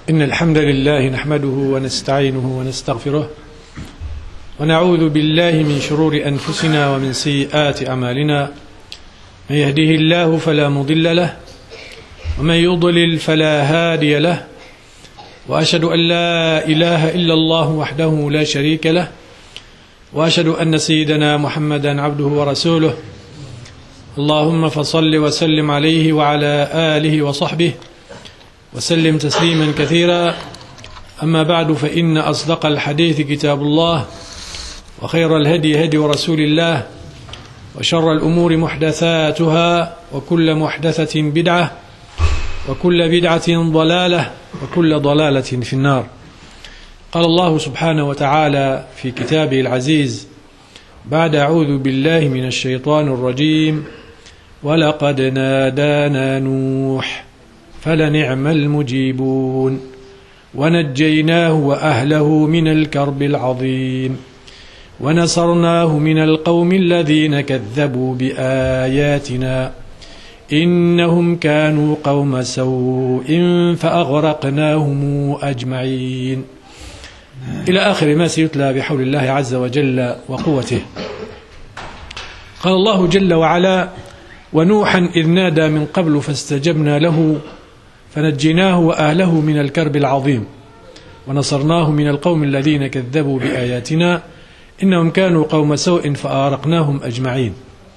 إن الحمد لله نحمده ونستعينه ونستغفره ونعوذ بالله من شرور أنفسنا ومن سيئات أعمالنا. من يهده الله فلا مضل له ومن يضلل فلا هادي له، وأشهد أن لا إله إلا الله وحده لا شريك له، وأشهد أن سيدنا محمدا عبده ورسوله. اللهم فصل وسلم عليه وعلى آله وصحبه وسلم تسليما كثيرا. أما بعد، فإن أصدق الحديث كتاب الله، وخير الهدي هدي رسول الله، وشر الأمور محدثاتها، وكل محدثة بدعة، وكل بدعة ضلالة، وكل ضلالة في النار. قال الله سبحانه وتعالى في كتابه العزيز بعد أعوذ بالله من الشيطان الرجيم: ولقد نادانا نوح فلنعم المجيبون ونجيناه وأهله من الكرب العظيم ونصرناه من القوم الذين كذبوا بآياتنا إنهم كانوا قوم سوء فأغرقناهم أجمعين، إلى آخر ما سيتلى بحول الله عز وجل وقوته. قال الله جل وعلا: ونوحا إذ نادى من قبل فاستجبنا له فنجيناه وأهله من الكرب العظيم ونصرناه من القوم الذين كذبوا بآياتنا إنهم كانوا قوم سوء فأغرقناهم أجمعين.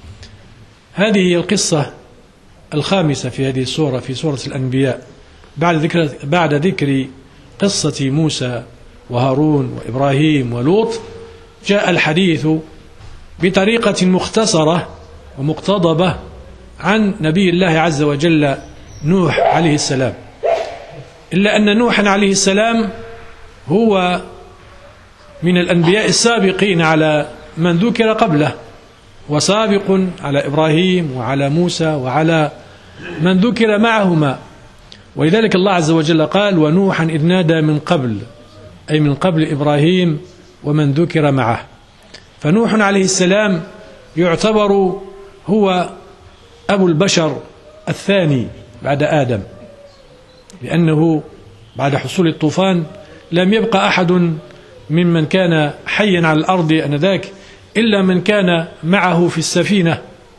هذه هي القصة الخامسة في هذه السورة، في سورة الأنبياء، بعد ذكر قصة موسى وهارون وإبراهيم ولوط. جاء الحديث بطريقة مختصرة ومقتضبة عن نبي الله عز وجل نوح عليه السلام، إلا أن نوحا عليه السلام هو من الأنبياء السابقين على من ذكر قبله، وسابق على إبراهيم وعلى موسى وعلى من ذكر معهما. ولذلك الله عز وجل قال: ونوحا إذ نادى من قبل، أي من قبل إبراهيم ومن ذكر معه. فنوح عليه السلام يعتبر هو أبو البشر الثاني بعد آدم، لأنه بعد حصول الطوفان لم يبقى أحد ممن كان حيا على الأرض آنذاك إلا من كان معه في السفينة،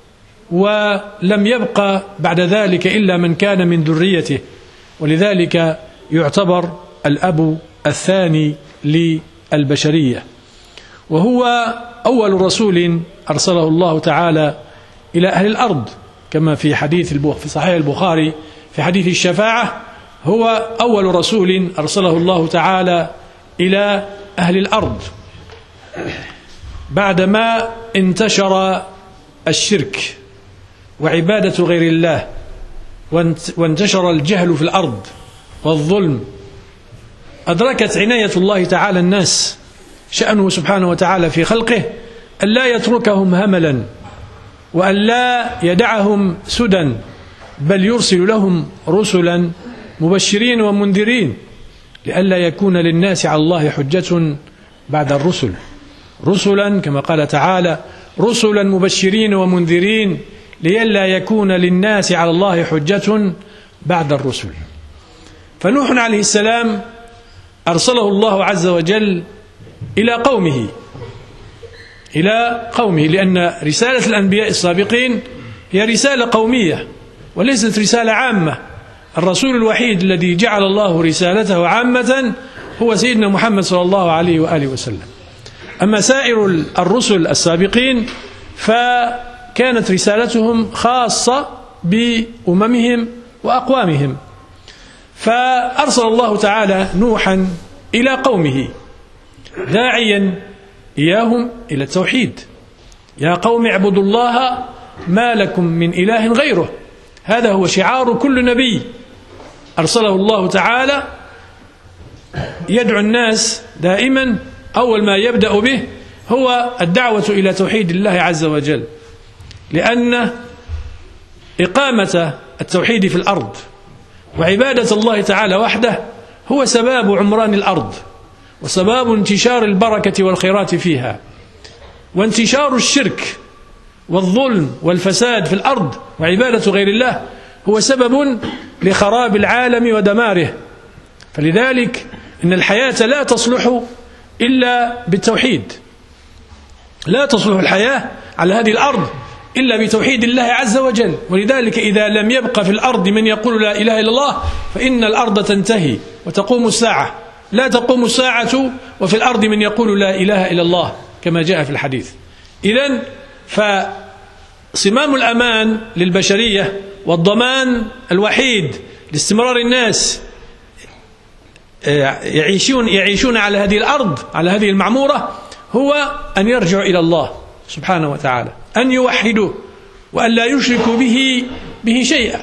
ولم يبقى بعد ذلك إلا من كان من ذريته، ولذلك يعتبر الأب الثاني للبشرية، وهو أول رسول أرسله الله تعالى إلى أهل الأرض، كما في في صحيح البخاري في حديث الشفاعة: هو أول رسول أرسله الله تعالى إلى أهل الأرض بعدما انتشر الشرك وعبادة غير الله، وانتشر الجهل في الأرض والظلم. أدركت عناية الله تعالى الناس شأنه سبحانه وتعالى في خلقه أن لا يتركهم هملا، وأن لا يدعهم سدى، بل يرسل لهم رسلا مبشرين ومنذرين، لئلا يكون للناس على الله حجة بعد الرسل. رسلا كما قال تعالى: رسلا مبشرين ومنذرين لئلا يكون للناس على الله حجة بعد الرسل. فنوح عليه السلام أرسله الله عز وجل إلى قومه، لأن رسالة الأنبياء السابقين هي رسالة قومية وليست رسالة عامة. الرسول الوحيد الذي جعل الله رسالته عامة هو سيدنا محمد صلى الله عليه وآله وسلم. أما سائر الرسل السابقين فكانت رسالتهم خاصة بأممهم وأقوامهم. فأرسل الله تعالى نوحا إلى قومه داعيا إياهم إلى التوحيد: يا قوم اعبدوا الله ما لكم من إله غيره. هذا هو شعار كل نبي أرسله الله تعالى، يدعو الناس دائما، أول ما يبدأ به هو الدعوة إلى توحيد الله عز وجل، لأن إقامة التوحيد في الأرض وعبادة الله تعالى وحده هو سباب عمران الأرض، وسباب انتشار البركة والخيرات فيها. وانتشار الشرك والظلم والفساد في الأرض وعبادة غير الله هو سبب لخراب العالم ودماره. فلذلك إن الحياة لا تصلح إلا بالتوحيد، لا تصلح الحياة على هذه الأرض إلا بتوحيد الله عز وجل. ولذلك إذا لم يبق في الأرض من يقول لا إله إلا الله فإن الأرض تنتهي وتقوم الساعة. لا تقوم الساعة وفي الأرض من يقول لا إله إلا الله كما جاء في الحديث. إذن فصمام الأمان للبشرية والضمان الوحيد لاستمرار الناس يعيشون على هذه الأرض، على هذه المعمورة، هو أن يرجعوا إلى الله سبحانه وتعالى، أن يوحدوه وأن لا يشركوا به شيئا.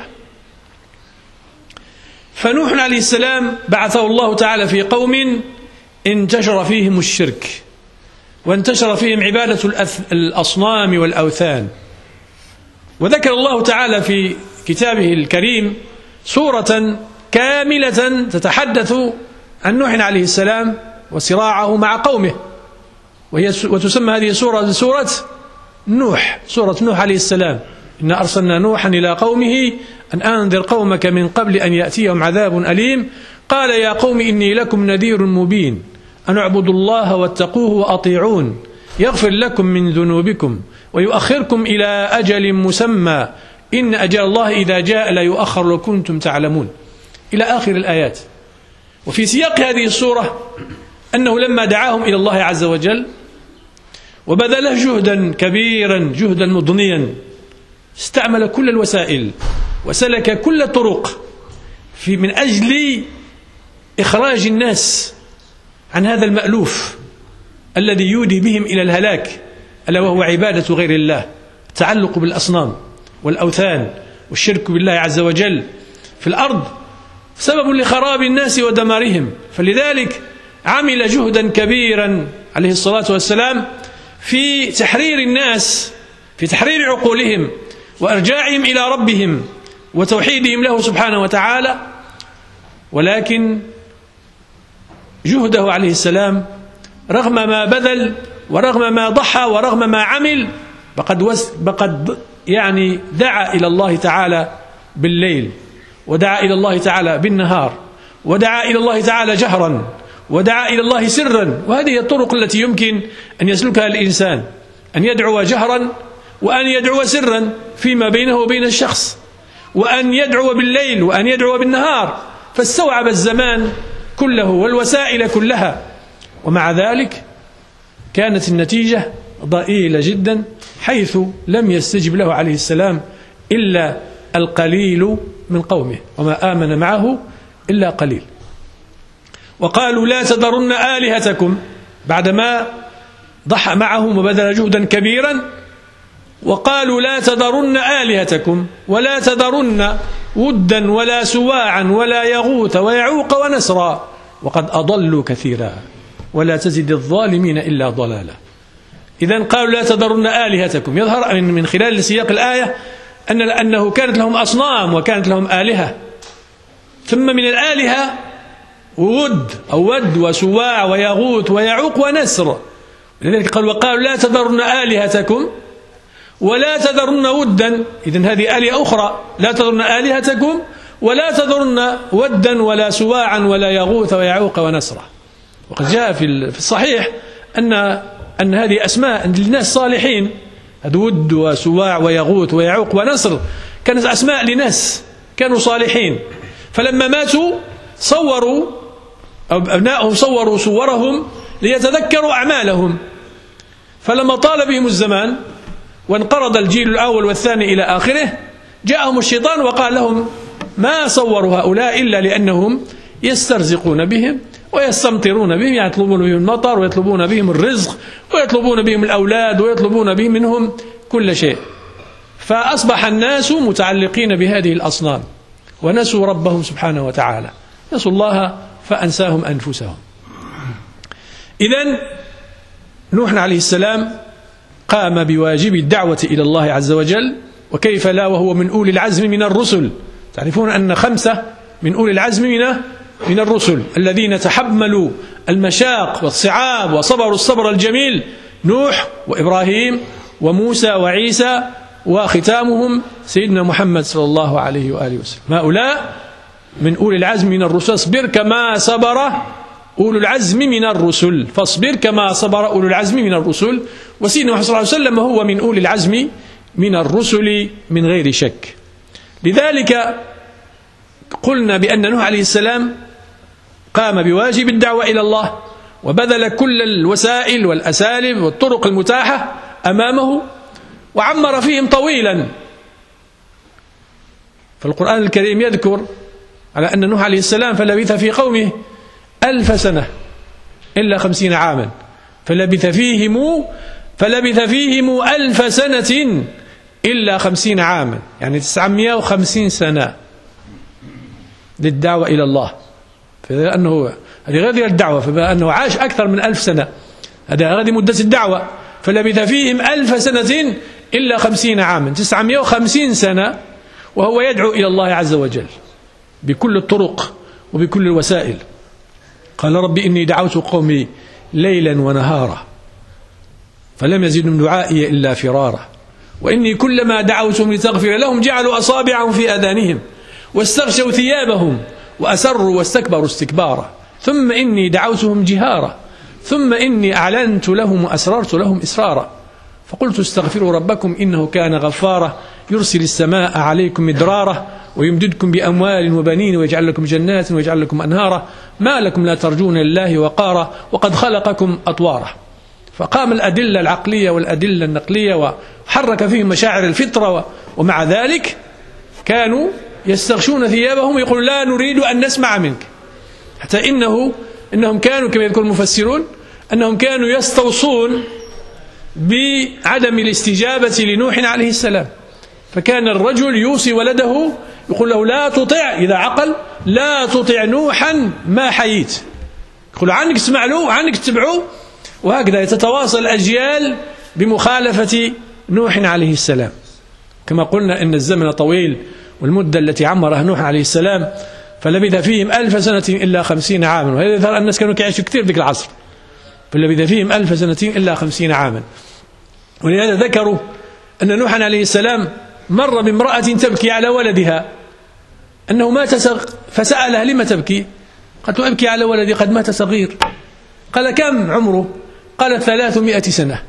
فنوح عليه السلام بعثه الله تعالى في قوم انتشر فيهم الشرك وانتشر فيهم عبادة الأصنام والأوثان. وذكر الله تعالى في كتابه الكريم سورة كاملة تتحدث عن نوح عليه السلام وصراعه مع قومه، وتسمى هذه السورة سورة نوح، سورة نوح عليه السلام. إنا أرسلنا نوحا إلى قومه أن أنذر قومك من قبل أن يأتيهم عذاب أليم قال يا قوم إني لكم نذير مبين أن اعبدوا الله واتقوه وأطيعون يغفر لكم من ذنوبكم ويؤخركم إلى أجل مسمى إن أجل الله إذا جاء لا يؤخر لو كنتم تعلمون، إلى آخر الآيات. وفي سياق هذه السورة أنه لما دعاهم إلى الله عز وجل وبذل جهدا كبيرا، جهدا مضنيا، استعمل كل الوسائل وسلك كل الطرق من أجل إخراج الناس عن هذا المألوف الذي يودي بهم إلى الهلاك، ألا وهو عبادة غير الله، التعلق بالأصنام والأوثان والشرك بالله عز وجل في الأرض سبب لخراب الناس ودمارهم. فلذلك عمل جهدا كبيرا عليه الصلاة والسلام في تحرير الناس، في تحرير عقولهم وإرجاعهم إلى ربهم وتوحيدهم له سبحانه وتعالى. ولكن جهده عليه السلام رغم ما بذل ورغم ما ضحى ورغم ما عمل بقد يعني دعا إلى الله تعالى بالليل، ودعا إلى الله تعالى بالنهار، ودعا إلى الله تعالى جهرا، ودعا إلى الله سرا. وهذه الطرق التي يمكن أن يسلكها الإنسان، أن يدعو جهرا وأن يدعو سرا فيما بينه وبين الشخص، وأن يدعو بالليل وأن يدعو بالنهار، فاستوعب الزمان كله والوسائل كلها. ومع ذلك كانت النتيجة ضئيلة جدا، حيث لم يستجب له عليه السلام إلا القليل من قومه، وما آمن معه إلا قليل. وقالوا لا تذرن آلهتكم، بعدما ضحى معهم وبذل جهدا كبيرا، وقالوا لا تذرن آلهتكم ولا تذرن ودا ولا سواعا ولا يغوث ويعوق ونسرا وقد أضلوا كثيرا ولا تزد الظالمين إلا ضلالا. إذن قالوا لا تذرن آلهتكم، يظهر من خلال سياق الآية أنه كانت لهم أصنام وكانت لهم آلهة، ثم من الآلهة ود وسواع ويغوث ويعوق ونسر. لذلك وقالوا لا تذرن آلهتكم ولا تذرن ودا، إذن هذه آلهة أخرى، لا تذرن آلهتكم ولا تذرن ودا ولا سواعا ولا يغوث ويعوق ونسرا. وقد جاء في الصحيح أن هذه أسماء لناس صالحين، هذا ود وسواع ويغوث ويعوق ونسر كانت أسماء لناس كانوا صالحين، فلما ماتوا صوروا أو أبنائهم صوروا صورهم ليتذكروا أعمالهم، فلما طال بهم الزمان وانقرض الجيل الأول والثاني إلى آخره جاءهم الشيطان وقال لهم ما صوروا هؤلاء إلا لأنهم يسترزقون بهم ويستمطرون بهم، يعني يطلبون بهم المطر ويطلبون بهم الرزق ويطلبون بهم الأولاد ويطلبون بهم منهم كل شيء. فأصبح الناس متعلقين بهذه الأصنام ونسوا ربهم سبحانه وتعالى، نسوا الله فأنساهم أنفسهم. إذن نوح عليه السلام قام بواجب الدعوة إلى الله عز وجل، وكيف لا وهو من أولي العزم من الرسل. تعرفون أن 5 من أولي العزم من الرسل الذين تحملوا المشاق والصعاب وصبروا الصبر الجميل، نوح وإبراهيم وموسى وعيسى، وختامهم سيدنا محمد صلى الله عليه وآله وسلم. هؤلاء من أولي العزم من الرسل، اصبر كما صبر أولو العزم من الرسل، فاصبر كما صبر أولو العزم من الرسل. وسيدنا محمد صلى الله عليه وسلم هو من أولي العزم من الرسل من غير شك. لذلك قلنا بأن نوح عليه السلام قام بواجب الدعوة إلى الله، وبذل كل الوسائل والأساليب والطرق المتاحة أمامه، وعمر فيهم طويلا. فالقرآن الكريم يذكر على أن نوح عليه السلام فلبث في قومه 1000 سنة إلا 50 عاما، فلبث فيهم 1000 سنة إلا 50 عاما، يعني 950 سنة للدعوة إلى الله. فأنه هذه غير الدعوة، فأنه عاش أكثر من 1000 سنة، هذه مدة الدعوة. فلبث فيهم 1000 سنة إلا 50 عاما، 950 سنة وهو يدعو إلى الله عز وجل بكل الطرق وبكل الوسائل. قال رب إني دعوت قومي ليلا ونهارا فلم يزدهم دعائي إلا فرارا، وإني كلما دعوتهم لتغفر لهم جعلوا أصابعهم في آذانهم واستغشوا ثيابهم وأسروا واستكبروا استكبارا، ثم إني دعوتهم جهارا ثم إني أعلنت لهم وأسررت لهم إسرارا، فقلت استغفروا ربكم إنه كان غفارا يرسل السماء عليكم مدرارا ويمددكم بأموال وبنين ويجعل لكم جنات ويجعل لكم أنهارا ما لكم لا ترجون لله وقارا وقد خلقكم أطوارا. فقام الأدلة العقلية والأدلة النقلية وحرك فيهم مشاعر الفطرة، ومع ذلك كانوا يستغشون ثيابهم ويقولون لا نريد أن نسمع منك، حتى إنهم كانوا كما يذكر المفسرون أنهم كانوا يستوصون بعدم الاستجابة لنوح عليه السلام. فكان الرجل يوصي ولده يقول له لا تطع، إذا عقل لا تطع نوحا ما حييت، يقول عنك تسمع له عنك تتبعه، وهكذا تتواصل الأجيال بمخالفة نوح عليه السلام. كما قلنا إن الزمن طويل، والمدة التي عمرها نوح عليه السلام فلبث فيهم 1000 سنة إلا 50 عاما، وهذا يظهر الناس كانوا يعيشوا كثير ذيك العصر، فلبث فيهم 1000 سنة إلا 50 عاما. ولهذا ذكروا أن نوح عليه السلام مر بامرأة تبكي على ولدها أنه مات فسألها لما تبكي؟ قالت أبكي على ولدي قد مات صغير. قال كم عمره؟ قالت 300 سنة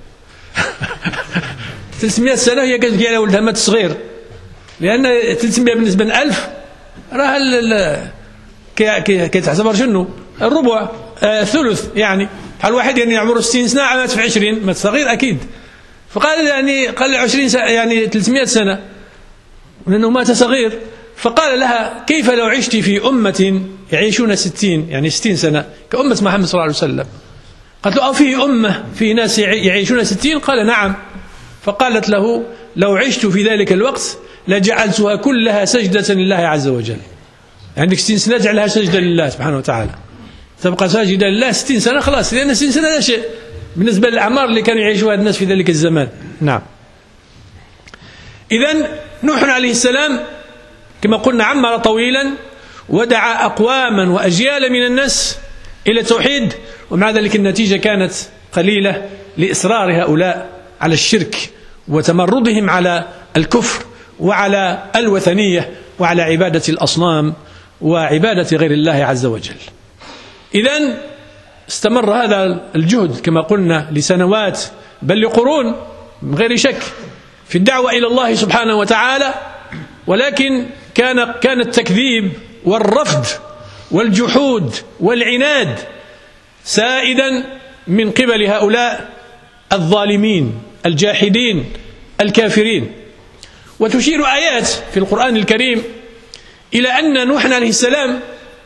300 سنة هي تبكي على ولدها مات صغير، لأن 300 بالنسبة ل 1000 راه كيتعتبر شنو الربع ثلث، يعني بحال واحد يعني عمره 60 سنة مات في 20 مات صغير أكيد. فقال يعني قال 20 سنة يعني 300 سنة لأنه مات صغير. فقال لها كيف لو عشت في أمة يعيشون 60 يعني 60 سنة كأمة محمد صلى الله عليه وسلم؟ قالت له فيه أمة في ناس يعيشون 60؟ قال نعم. فقالت له لو عشت في ذلك الوقت لجعلتها كلها سجدة لله عز وجل. عندك 60 سنة جعلها سجدة لله سبحانه وتعالى، تبقى ساجدة لله 60 سنة خلاص، لأن 60 سنة لا شيء بالنسبة للأعمار اللي كانوا يعيشوها الناس في ذلك الزمان. نعم. إذن نوح عليه السلام كما قلنا عمر طويلا ودعا أقواما وأجيالا من الناس إلى التوحيد، ومع ذلك النتيجة كانت قليلة لإصرار هؤلاء على الشرك وتمردهم على الكفر وعلى الوثنية وعلى عبادة الأصنام وعبادة غير الله عز وجل. إذن استمر هذا الجهد كما قلنا لسنوات بل لقرون من غير شك في الدعوة إلى الله سبحانه وتعالى، ولكن كان التكذيب والرفض والجحود والعناد سائدا من قبل هؤلاء الظالمين الجاحدين الكافرين. وتشير آيات في القرآن الكريم إلى أن نوح عليه السلام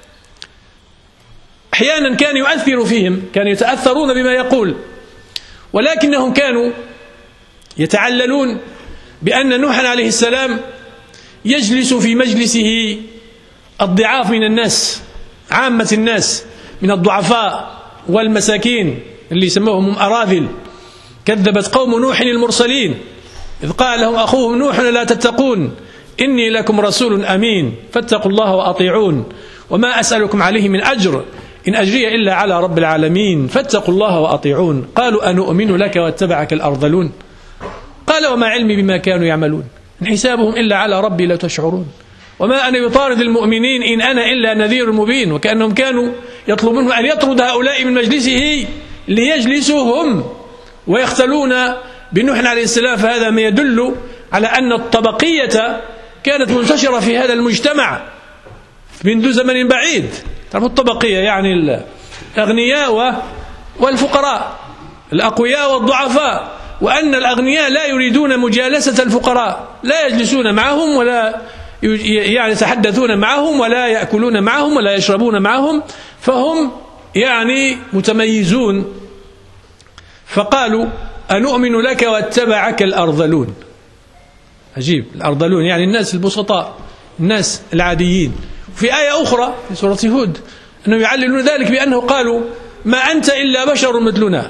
أحيانا كان يؤثر فيهم، كانوا يتأثرون بما يقول، ولكنهم كانوا يتعللون بأن نوح عليه السلام يجلس في مجلسه الضعاف من الناس، عامة الناس من الضعفاء والمساكين اللي يسموهم أراذل. كذبت قوم نوح المرسلين إذ قال لهم أخوهم نوح لا تتقون إني لكم رسول أمين فاتقوا الله وأطيعون وما أسألكم عليه من أجر إن أجري إلا على رب العالمين فاتقوا الله وأطيعون قالوا أنؤمن لك واتبعك الأرذلون قال وما علمي بما كانوا يعملون إن حسابهم إلا على ربي لا تشعرون وما أنا بطارد المؤمنين إن أنا إلا نذير مبين. وكأنهم كانوا يطلبون أن يطرد هؤلاء من مجلسه ليجلسوا هم ويختلون بنوح عليه السلام. فهذا ما يدل على أن الطبقية كانت منتشرة في هذا المجتمع منذ زمن بعيد. تعرفوا الطبقية يعني الأغنياء والفقراء، الأقوياء والضعفاء، وأن الأغنياء لا يريدون مجالسة الفقراء، لا يجلسون معهم ولا يعني يتحدثون معهم ولا يأكلون معهم ولا يشربون معهم، فهم يعني متميزون. فقالوا أنؤمن لك واتبعك الأرذلون. عجيب، الأرذلون يعني الناس البسطاء، الناس العاديين. في آية أخرى في سورة هود أنهم يعللون ذلك بأنه قالوا ما أنت إلا بشر مثلنا،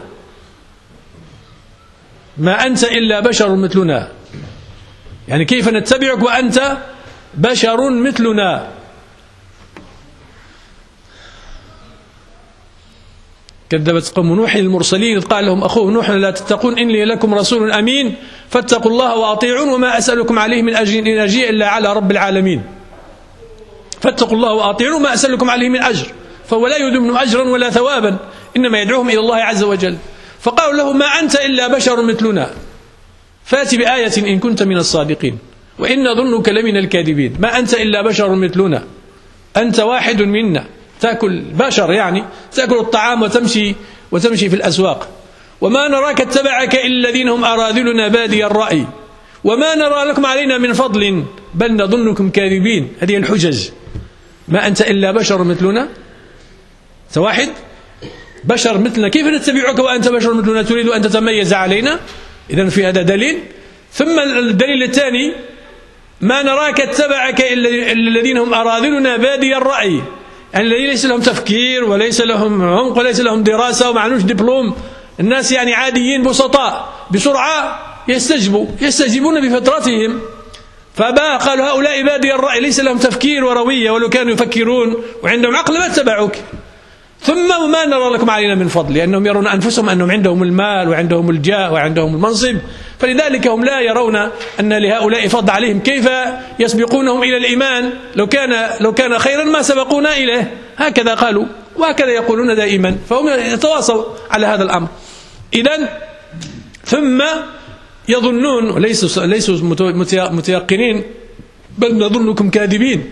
ما أنت إلا بشر مثلنا، يعني كيف نتبعك وأنت بشر مثلنا. كذبت قوم نوح المرسلين إذ قال لهم أخوه نوح لا تتقون إني لكم رسول أمين فاتقوا الله وأطيعون وما أسألكم عليه من أجر إن أجري إلا على رب العالمين. فاتقوا الله وأطيعون وما أسألكم عليه من أجر، فهو لا يريد منهم أجرا ولا ثوابا، إنما يدعوهم إلى الله عز وجل. فقالوا له ما أنت إلا بشر مثلنا فأت بآية إن كنت من الصادقين وإن ظنك لمن الكاذبين. ما أنت إلا بشر مثلنا، أنت واحد منا، تأكل بشر يعني تأكل الطعام وتمشي في الأسواق. وما نراك اتبعك إلا الذين هم أراذلنا بادي الرأي وما نرى لكم علينا من فضل بل نظنكم كاذبين. هذه الحجج. ما أنت إلا بشر مثلنا، أنت واحد بشر مثلنا، كيف نتبعك وأنت بشر مثلنا تريد أن تتميز علينا؟ إذن في هذا دليل. ثم الدليل الثاني ما نراك اتبعك إلا الذين هم أراذلنا بادي الرأي، يعني الذين ليس لهم تفكير وليس لهم عمق وليس لهم دراسة وما عندهمش دبلوم، الناس يعني عاديين بسطاء بسرعة يستجيبون بفطرتهم. قالوا هؤلاء بادي الرأي ليس لهم تفكير وروية، ولو كانوا يفكرون وعندهم عقل ما اتبعوك. ثم ما نرى لكم علينا من فضل، لأنهم يرون أنفسهم أنهم عندهم المال وعندهم الجاه وعندهم المنصب، فلذلك هم لا يرون أن لهؤلاء فضل عليهم. كيف يسبقونهم إلى الإيمان؟ لو كان خيرا ما سبقونا إليه. هكذا قالوا وهكذا يقولون دائما، فهم يتواصوا على هذا الأمر. إذن ثم يظنون وليسوا متيقنين بل نظنكم كاذبين.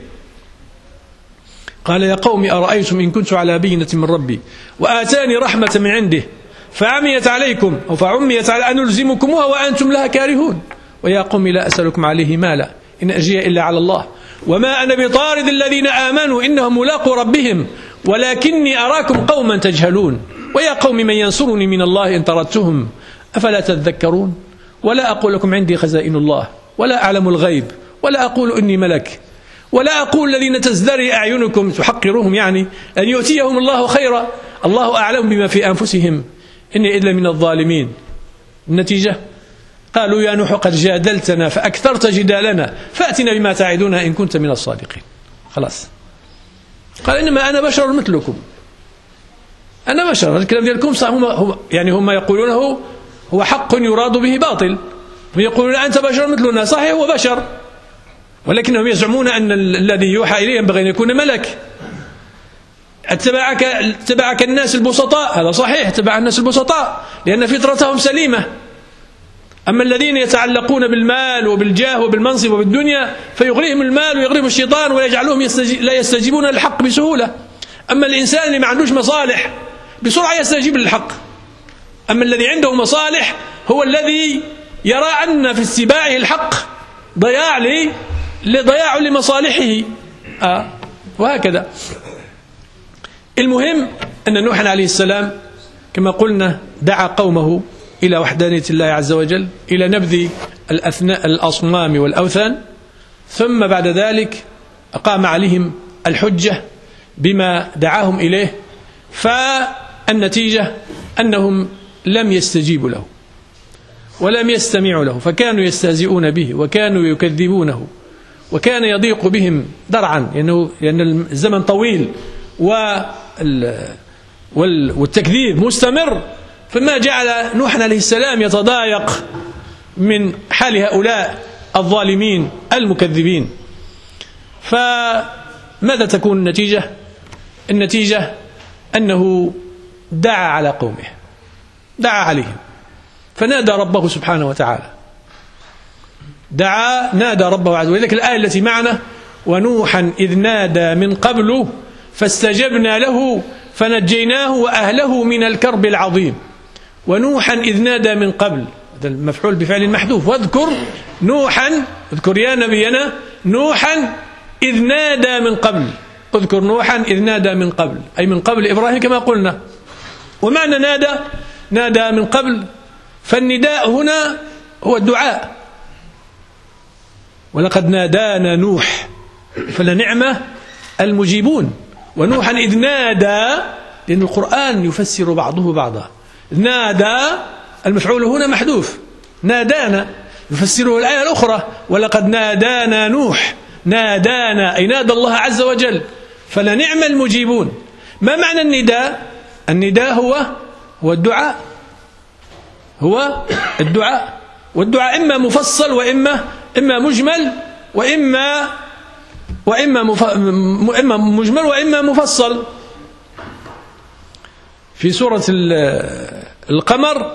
قال يا قوم أرأيتم إن كنت على بينة من ربي وآتاني رحمة من عنده فعميت عليكم أو فعميت على أن نلزمكموها وأنتم لها كارهون. ويا قوم لا أسألكم عليه مالا إن أجري إلا على الله وما أنا بطارد الذين آمنوا إنهم ملاقوا ربهم ولكني أراكم قوما تجهلون. ويا قوم من ينصرني من الله إن طردتهم أفلا تذكرون. ولا أقول لكم عندي خزائن الله ولا أعلم الغيب ولا أقول إني ملك ولا أقول الذين تزدري أعينكم تحقرهم، يعني أن يؤتيهم الله خيرا الله أعلم بما في أنفسهم إني إلا من الظالمين. النتيجة قالوا يا نوح قد جادلتنا فأكثرت جدالنا فأتنا بما تعدنا إن كنت من الصادقين. خلاص قال إنما أنا بشر مثلكم، أنا بشر. الكلام ديالكم صح، يعني هم يقولونه هو حق يراد به باطل، ويقولون أنت بشر مثلنا، صحيح هو بشر، ولكنهم يزعمون أن الذي يوحى إليه ينبغي أن يكون ملك. اتبعك الناس البسطاء، هذا صحيح، اتبع الناس البسطاء لأن فطرتهم سليمة. أما الذين يتعلقون بالمال وبالجاه وبالمنصب وبالدنيا فيغريهم المال ويغريهم الشيطان ويجعلهم لا يستجيبون للحق بسهولة. أما الإنسان اللي ما عندوش مصالح بسرعة يستجيب للحق. أما الذي عنده مصالح هو الذي يرى أن في اتباعه الحق ضياع لمصالحه. وهكذا. المهم أن نوح عليه السلام كما قلنا دعا قومه إلى وحدانية الله عز وجل، إلى نبذ الأصنام والأوثان، ثم بعد ذلك أقام عليهم الحجة بما دعاهم إليه. فالنتيجة أنهم لم يستجيبوا له ولم يستمعوا له، فكانوا يستهزئون به وكانوا يكذبونه وكان يضيق بهم درعا، لأن الزمن طويل والتكذيب مستمر، فما جعل نوح عليه السلام يتضايق من حال هؤلاء الظالمين المكذبين. فماذا تكون النتيجة؟ النتيجة أنه دعا على قومه، دعا عليهم، فنادى ربه سبحانه وتعالى، نادى ربه عز وجل. ولذلك الآية التي معنا: ونوحا إذ نادى من قبل فاستجبنا له فنجيناه وأهله من الكرب العظيم. ونوحا إذ نادى من قبل، هذا المفعول بفعل محذوف. واذكر نوحا، اذكر يا نبينا نوحا إذ نادى من قبل، اذكر نوحا إذ نادى من قبل، أي من قبل إبراهيم كما قلنا. ومعنى نادى من قبل، فالنداء هنا هو الدعاء. ولقد نادانا نوح فلنعم المجيبون. ونوحا إذ نادى، لأن القرآن يفسر بعضه بعضا. نادى المفعول هنا محذوف، نادانا يفسره الآية الأخرى: ولقد نادانا نوح. نادانا أي نادى الله عز وجل، فلنعم المجيبون. ما معنى النداء؟ النداء هو الدعاء، هو الدعاء. والدعاء إما مفصل وإما مجمل، وإما مجمل وإما مفصل. في سورة القمر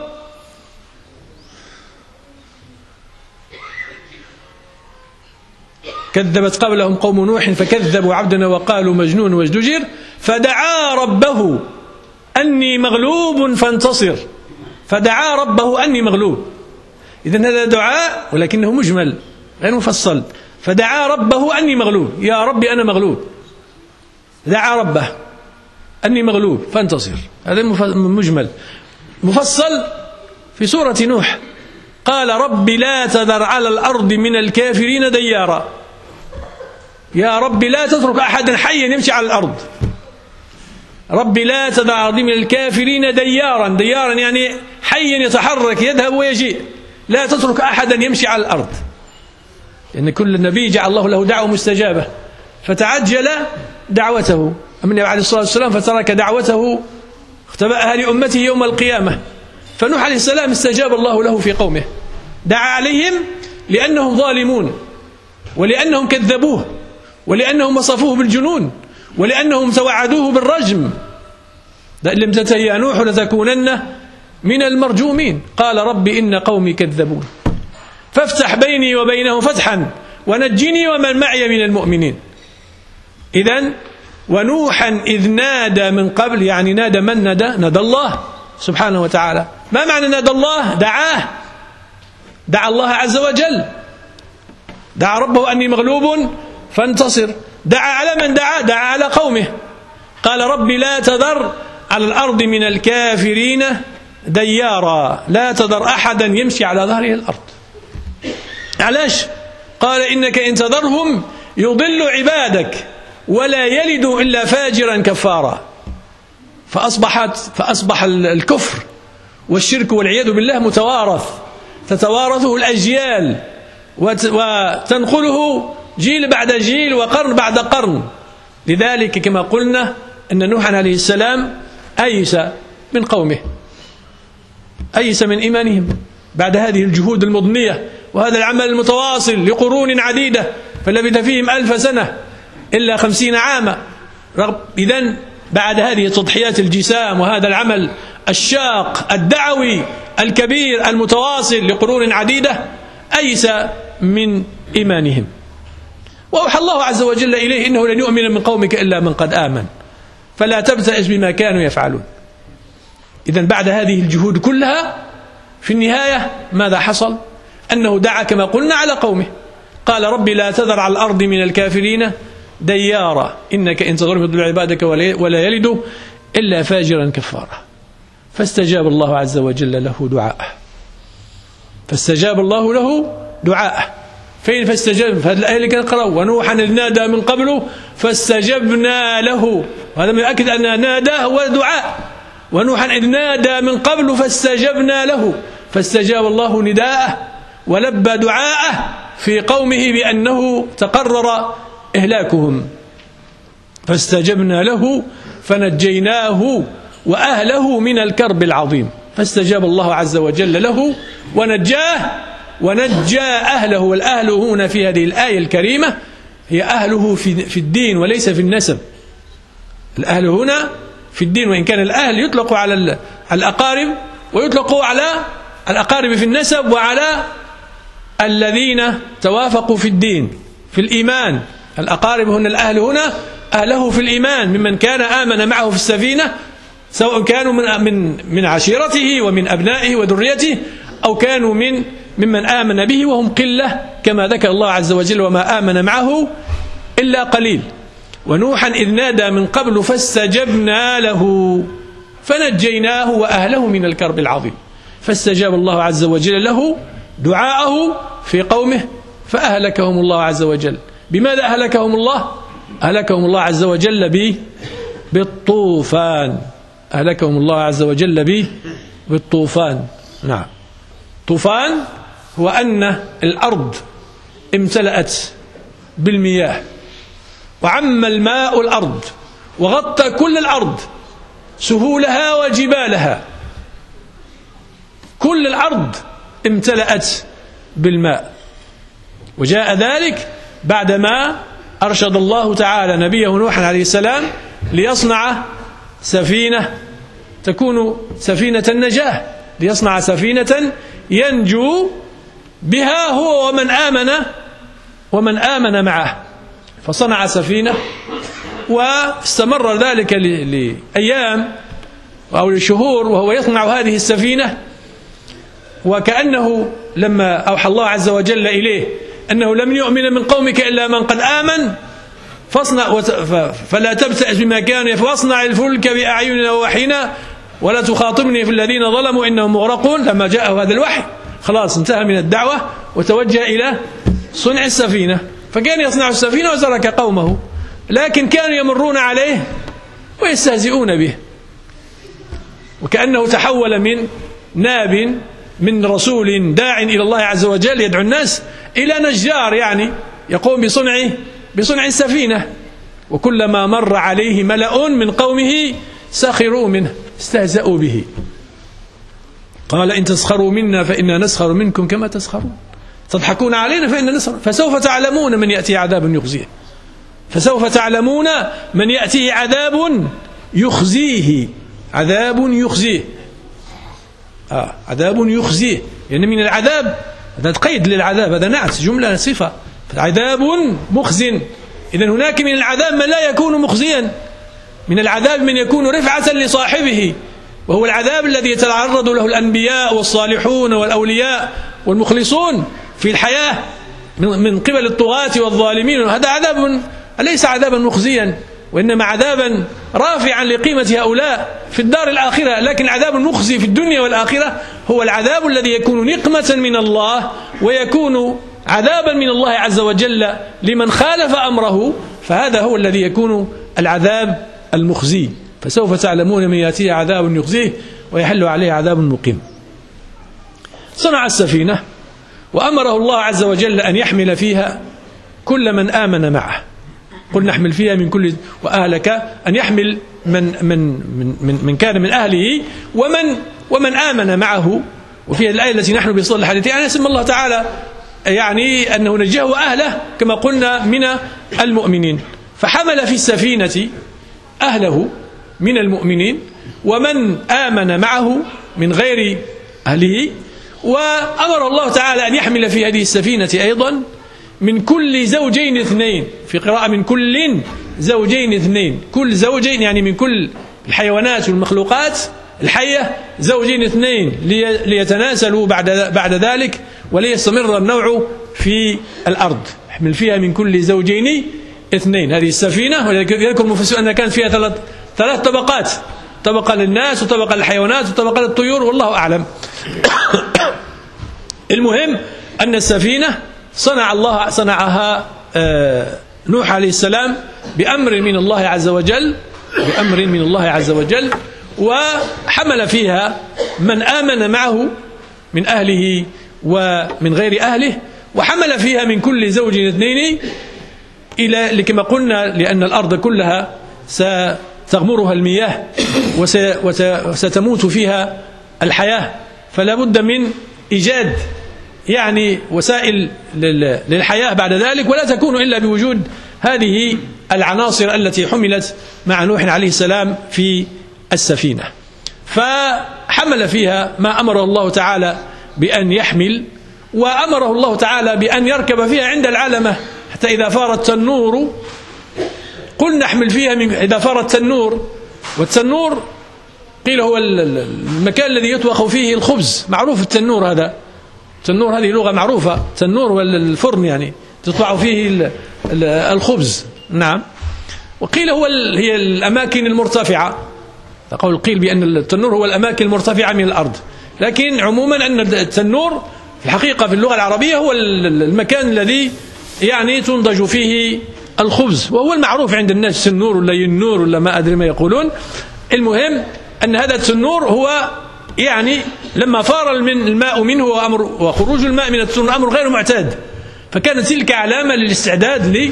كذبت قبلهم قوم نوح فكذبوا عبدنا وقالوا مجنون وازدجر فدعا ربه أني مغلوب فانتصر. فدعا ربه أني مغلوب، إذن هذا دعاء ولكنه مجمل غير مفصل. فدعا ربه أني مغلوب، يا ربي أنا مغلوب. دعا ربه أني مغلوب فانتصر، هذا مجمل. مفصل في سورة نوح: قال رب لا تذر على الأرض من الكافرين ديارا. يا رب لا تترك أحدا حيا يمشي على الأرض. رب لا تذر على الأرض من الكافرين ديارا، ديارا يعني حيا يتحرك يذهب ويجيء. لا تترك أحدا يمشي على الأرض، لأن كل نبي جعل الله له دعوة مستجابة، فتعجل دعوته. أما النبي عليه الصلاة والسلام فترك دعوته اختبأها لأمته يوم القيامة. فنوح عليه السلام استجاب الله له في قومه، دعا عليهم لأنهم ظالمون، ولأنهم كذبوه، ولأنهم وصفوه بالجنون، ولأنهم توعدوه بالرجم: لئن لم تنته يا نوح لتكونن من المرجومين. قال رب إن قومي كذبون فافتح بيني وبينهم فتحا ونجني ومن معي من المؤمنين. إذن ونوحا إذ نادى من قبل، يعني نادى من؟ نادى الله سبحانه وتعالى. ما معنى نادى الله؟ دعا الله عز وجل، دعا ربه أني مغلوب فانتصر. دعا على من؟ دعا على قومه. قال رب لا تذر على الأرض من الكافرين ديارا، لا تذر أحدا يمشي على ظهره الأرض. علاش؟ قال إنك إن تذرهم يضل عبادك ولا يلد إلا فاجرا كفارا. فأصبح الكفر والشرك والعياذ بالله متوارث، تتوارثه الأجيال وتنقله جيل بعد جيل وقرن بعد قرن. لذلك كما قلنا أن نوحا عليه السلام أيس من قومه، أيس من إيمانهم بعد هذه الجهود المضنية وهذا العمل المتواصل لقرون عديدة، فلبث فيهم 1000 سنة إلا 50 عاما. إذن بعد هذه التضحيات الجسام وهذا العمل الشاق الدعوي الكبير المتواصل لقرون عديدة أيس من إيمانهم. وأوحى الله عز وجل إليه إنه لن يؤمن من قومك إلا من قد آمن فلا تبتئس بما كانوا يفعلون. إذن بعد هذه الجهود كلها في النهاية ماذا حصل؟ أنه دعا كما قلنا على قومه، قال ربي لا تذر على الأرض من الكافرين ديارا إنك إن تذرهم يضل عبادك ولا يلدوا إلا فاجرا كفارا. فاستجاب الله عز وجل له دعاءه، فاستجاب الله له دعاءه. فين فاستجاب؟ فهذه الآية اللي كان قرأوا: ونوحا إذ نادى من قبل فاستجبنا له. وهذا من يؤكد أن نادى هو دعاء. ونوحا إذ نادى من قبل فاستجبنا له، فاستجاب الله نداءه ولبى دعاءه في قومه بأنه تقرر إهلاكهم. فاستجبنا له فنجيناه وأهله من الكرب العظيم. فاستجاب الله عز وجل له ونجاه ونجى أهله. والأهل هنا في هذه الآية الكريمة هي أهله في الدين وليس في النسب. الأهل هنا في الدين، وإن كان الأهل يطلق على الأقارب ويطلق على الأقارب في النسب وعلى الذين توافقوا في الدين في الإيمان. الأقارب هنا الأهل هنا أهله في الإيمان ممن كان آمن معه في السفينة، سواء كانوا من عشيرته ومن أبنائه وذريته، أو كانوا ممن آمن به وهم قلة كما ذكر الله عز وجل: وما آمن معه إلا قليل. ونوحا إذ نادى من قبل فاستجبنا له فنجيناه وأهله من الكرب العظيم. فاستجاب الله عز وجل له دعاءه في قومه فأهلكهم الله عز وجل. بماذا أهلكهم الله؟ أهلكهم الله عز وجل بالطوفان. أهلكهم الله عز وجل بالطوفان. نعم. طوفان هو أن الأرض امتلأت بالمياه وعم الماء الأرض وغطى كل الأرض، سهولها وجبالها، كل الأرض امتلأت بالماء. وجاء ذلك بعدما أرشد الله تعالى نبيه نوح عليه السلام ليصنع سفينة تكون سفينة النجاة، ليصنع سفينة ينجو بها هو ومن آمن معه. فصنع سفينة واستمر ذلك لأيام أو لشهور وهو يصنع هذه السفينة، وكأنه لما أوحى الله عز وجل إليه أنه لم يؤمن من قومك إلا من قد آمن فلا تبتئس بما كانوا فاصنع الفلك بأعيننا ووحينا ولا تخاطبني في الذين ظلموا إنهم مغرقون. لما جاءه هذا الوحي خلاص انتهى من الدعوة وتوجه إلى صنع السفينة. فكان يصنع السفينة وترك قومه، لكن كانوا يمرون عليه ويستهزئون به، وكأنه تحول من ناب من رسول داع إلى الله عز وجل يدعو الناس إلى نجار، يعني يقوم بصنع السفينة. وكلما مر عليه ملأ من قومه سخروا منه استهزأوا به. قال إن تسخروا منا فإنا نسخر منكم كما تسخرون، تضحكون علينا فإنا نسخر، فسوف تعلمون من يأتي عذاب يخزيه، فسوف تعلمون من يأتيه عذاب يخزيه. عذاب يخزيه، عذاب يخزيه، يعني من العذاب، هذا قيد للعذاب، هذا نعت جملة صفة، عذاب مخزن. إذن هناك من العذاب من لا يكون مخزيا، من العذاب من يكون رفعة لصاحبه، وهو العذاب الذي يتعرض له الأنبياء والصالحون والأولياء والمخلصون في الحياة من قبل الطغاة والظالمين. هذا عذاب ليس عذابا مخزيا، وإنما عذابا رافعا لقيمة هؤلاء في الدار الآخرة. لكن العذاب المخزي في الدنيا والآخرة هو العذاب الذي يكون نقمة من الله ويكون عذابا من الله عز وجل لمن خالف أمره، فهذا هو الذي يكون العذاب المخزي. فسوف تعلمون من يأتيه عذاب يخزيه ويحل عليه عذاب مقيم. صنع السفينة وأمره الله عز وجل أن يحمل فيها كل من آمن معه. قل نحمل فيها من كل، وأهلك أن يحمل من كان من أهله ومن آمن معه. وفي الآية التي نحن بصدد الحديث يعني اسم الله تعالى يعني أنه نجاه أهله كما قلنا من المؤمنين، فحمل في السفينة أهله من المؤمنين ومن آمن معه من غير أهله. وأمر الله تعالى أن يحمل في هذه السفينة أيضا من كل زوجين اثنين، في قراءة من كل زوجين اثنين، كل زوجين يعني من كل الحيوانات والمخلوقات الحية زوجين اثنين ليتناسلوا بعد ذلك وليستمر النوع في الأرض. يحمل فيها من كل زوجين اثنين. هذه السفينة ويذكر المفسرون أنها كانت فيها ثلاث طبقات، طبقة للناس وطبقة للحيوانات وطبقة للطيور، والله أعلم. المهم أن السفينة صنعها نوح عليه السلام بأمر من الله عز وجل، وحمل فيها من آمن معه من أهله ومن غير أهله، وحمل فيها من كل زوج اثنين إلى كما قلنا لأن الأرض كلها ستغمرها المياه وستموت فيها الحياة، فلا بد من إيجاد يعني وسائل للحياة بعد ذلك، ولا تكون إلا بوجود هذه العناصر التي حملت مع نوح عليه السلام في السفينة. فحمل فيها ما أمره الله تعالى بأن يحمل، وأمره الله تعالى بأن يركب فيها عند العلمة، حتى إذا فار التنور قل نحمل فيها إذا فار التنور. والتنور قيل هو المكان الذي يطبخ فيه الخبز، معروف التنور هذا، التنور هذه لغة معروفة، التنور والفرن يعني تطبع فيه الخبز. نعم. وقيل هي الأماكن المرتفعة، قول قيل بأن التنور هو الأماكن المرتفعة من الأرض، لكن عموما أن التنور في الحقيقة في اللغة العربية هو المكان الذي يعني تنضج فيه الخبز، وهو المعروف عند الناس سنور ولا ينور ولا ما أدري ما يقولون. المهم أن هذا التنور هو يعني لما فار الماء منه وخروج الماء من التنور أمر غير معتاد، فكانت تلك علامة للاستعداد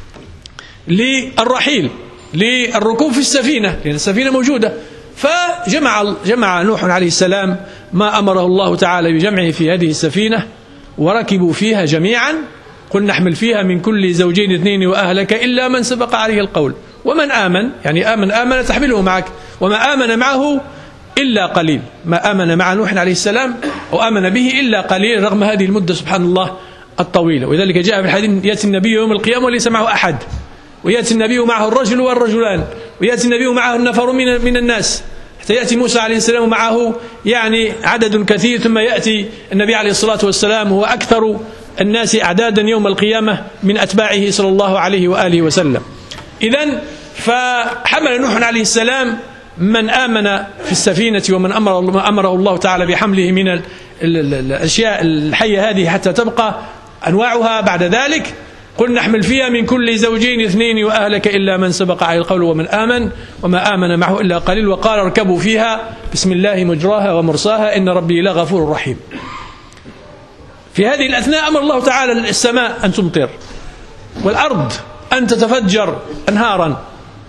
للرحيل، للركوب في السفينة، لأن السفينة موجودة. فجمع نوح عليه السلام ما أمره الله تعالى بجمعه في هذه السفينة، وركبوا فيها جميعا. قل نحمل فيها من كل زوجين 2 وأهلك إلا من سبق عليه القول ومن آمن، يعني آمن تحمله معك، وما آمن معه إلا قليل، ما آمن مع نوح عليه السلام أو آمن به إلا قليل رغم هذه المدة سبحان الله الطويلة. ولذلك جاء في الحديث يأتي النبي يوم القيامة وليس معه أحد، ويأتي النبي معه الرجل والرجلان، ويأتي النبي معه النفر من الناس، حتى يأتي موسى عليه السلام ومعه يعني عدد كثير، ثم يأتي النبي عليه الصلاة والسلام هو أكثر الناس أعدادا يوم القيامة من أتباعه صلى الله عليه وآله وسلم. إذن فحمل نوح عليه السلام من آمن في السفينة، ومن أمره الله تعالى بحمله من الأشياء الحية هذه حتى تبقى أنواعها بعد ذلك. قل نحمل فيها من كل زوجين 2 وأهلك إلا من سبق عليه القول ومن آمن وما آمن معه إلا قليل. وقال اركبوا فيها بسم الله مجراها ومرساها إن ربي لغفور رحيم. في هذه الأثناء أمر الله تعالى السماء أن تمطر، والأرض أن تتفجر أنهارا.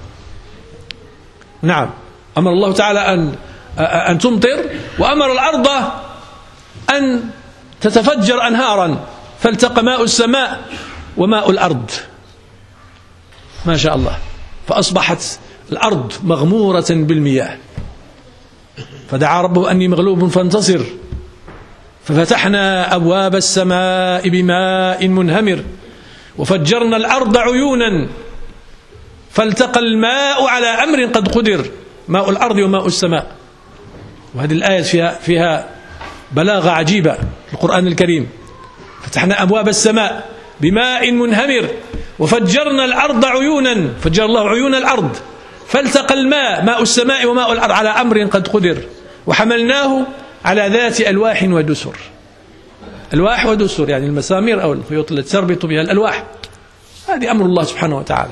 نعم، أمر الله تعالى أن تمطر، وأمر الأرض أن تتفجر أنهارا، فالتقى ماء السماء وماء الأرض ما شاء الله، فأصبحت الأرض مغمورة بالمياه. فدعا ربه أني مغلوب فانتصر، ففتحنا أبواب السماء بماء منهمر وفجرنا الأرض عيونا فالتقى الماء على أمر قد قدر، ماء الأرض وماء السماء. وهذه الآية فيها بلاغة عجيبة في القرآن الكريم. فتحنا أبواب السماء بماء منهمر وفجرنا الأرض عيونا، فجر الله عيون الأرض، فالتقى الماء ماء السماء وماء الأرض على أمر قد قدر، وحملناه على ذات ألواح ودسر. ألواح ودسر يعني المسامير أو الخيوط التي تربط بها الألواح، هذه أمر الله سبحانه وتعالى.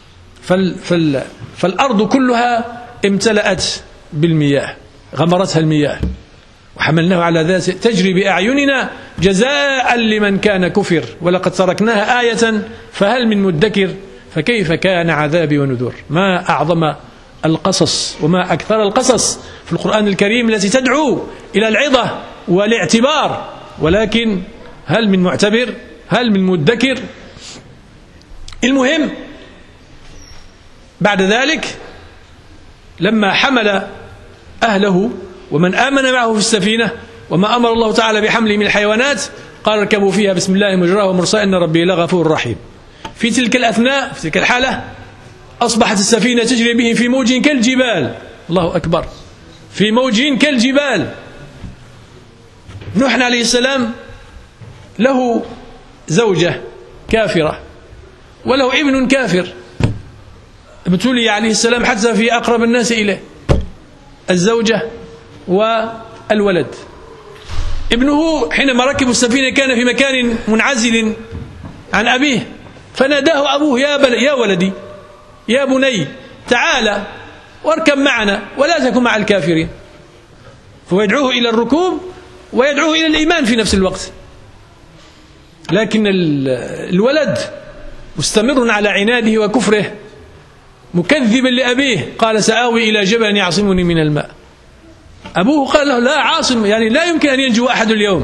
فالأرض كلها امتلأت بالمياه، غمرتها المياه، وحملناه على ذات تجري بأعيننا جزاء لمن كان كفر ولقد تركناها آية فهل من مدكر فكيف كان عذابي ونذر. ما أعظم القصص وما أكثر القصص في القرآن الكريم التي تدعو إلى العظة والاعتبار، ولكن هل من معتبر؟ هل من مدكر؟ المهم بعد ذلك لما حمل أهله ومن آمن معه في السفينة وما أمر الله تعالى بحمله من الحيوانات، قال اركبوا فيها بسم الله مجراها ومرساها إن ربي لغفور رحيم. في تلك الأثناء في تلك الحالة أصبحت السفينة تجري بهم في موج كالجبال. الله أكبر، في موج كالجبال. نوح عليه السلام له زوجة كافرة وله ابن كافر، ابتلي عليه السلام حتى في أقرب الناس إليه، الزوجة والولد. ابنه حينما ركبوا السفينة كان في مكان منعزل عن أبيه، فناداه أبوه يا ولدي يا بني تعال واركب معنا ولا تكن مع الكافرين. فيدعوه إلى الركوب ويدعوه إلى الإيمان في نفس الوقت. لكن الولد مستمر على عناده وكفره مكذبا لأبيه، قال سآوي إلى جبل يعصمني من الماء. أبوه قال له لا عاصم، يعني لا يمكن أن ينجو أحد اليوم،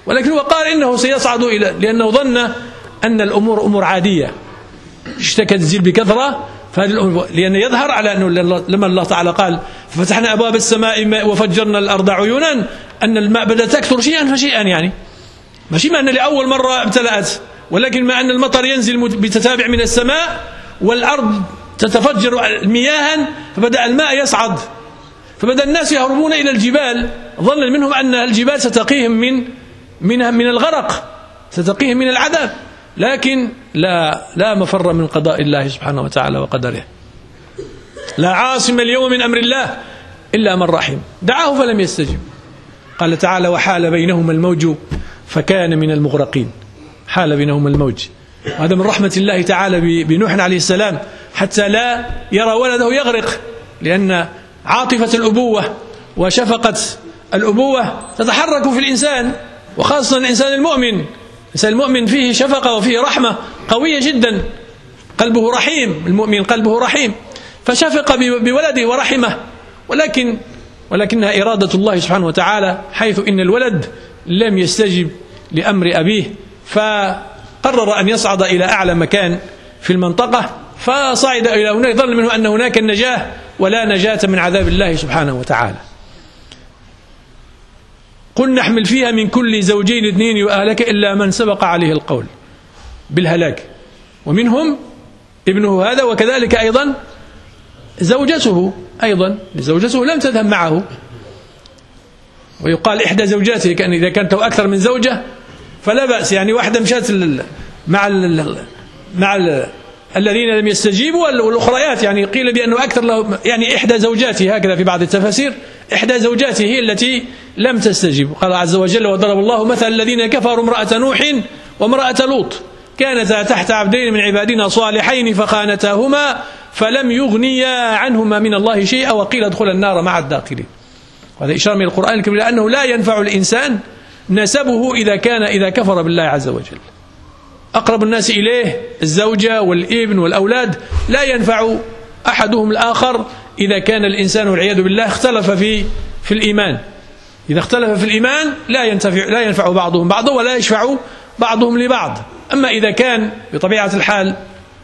ولكن هو قال إنه سيصعد لأنه ظن أن الأمور أمور عادية. اشتكت الزيل بكثرة، لأن يظهر على أنه لما الله تعالى قال ففتحنا أبواب السماء وفجرنا الأرض عيونا، أن الماء بدأ تكثر شيئا فشيئا، يعني ماشي معنى لأول مرة امتلأت، ولكن مع أن المطر ينزل بتتابع من السماء والأرض تتفجر مياها، فبدأ الماء يصعد، فبدأ الناس يهربون إلى الجبال ظنا منهم أن الجبال ستقيهم من الغرق، ستقيهم من العذاب، لكن لا مفر من قضاء الله سبحانه وتعالى وقدره. لا عاصم اليوم من أمر الله إلا من رحم. دعاه فلم يستجب. قال تعالى وحال بينهما الموج فكان من المغرقين. حال بينهما الموج، وهذا من رحمة الله تعالى بنوح عليه السلام حتى لا يرى ولده يغرق، لأن عاطفة الأبوة وشفقة الأبوة تتحرك في الإنسان، وخاصة الإنسان المؤمن. الإنسان المؤمن فيه شفقة وفيه رحمة قوية جدا، قلبه رحيم، المؤمن قلبه رحيم، فشفق بولده ورحمه، ولكنها إرادة الله سبحانه وتعالى، حيث إن الولد لم يستجب لأمر أبيه، فقرر أن يصعد إلى أعلى مكان في المنطقة، فصعد إلى هناك، ظن منه أن هناك النجاة، ولا نجاة من عذاب الله سبحانه وتعالى. قل نحمل فيها من كل زوجين اثنين وأهلك إلا من سبق عليه القول بالهلاك، ومنهم ابنه هذا، وكذلك أيضا زوجته لم تذهب معه. ويقال إحدى زوجاته، كأن إذا كانت له أكثر من زوجة فلا بأس، يعني واحدة مشات مع الذين لم يستجيبوا، والأخريات يعني قيل بأنه أكثر له، يعني إحدى زوجاته، هكذا في بعض التفاسير، إحدى زوجاته هي التي لم تستجيب. قال عز وجل وضرب الله مثل الذين كفروا امرأة نوح وامرأة لوط كانتا تحت عبدين من عبادنا صالحين فخانتاهما فلم يغنيا عنهما من الله شيئا وقيل ادخلا النار مع الداخلين. وهذا إشارة من القرآن الكريم لأنه لا ينفع الإنسان نسبه إذا كفر بالله عز وجل. أقرب الناس إليه الزوجة والابن والأولاد لا ينفع أحدهم الآخر إذا كان الإنسان والعياذ بالله اختلف في الإيمان. إذا اختلف في الإيمان لا ينفع بعضهم بعضا ولا يشفع بعضهم لبعض. أما إذا كان بطبيعة الحال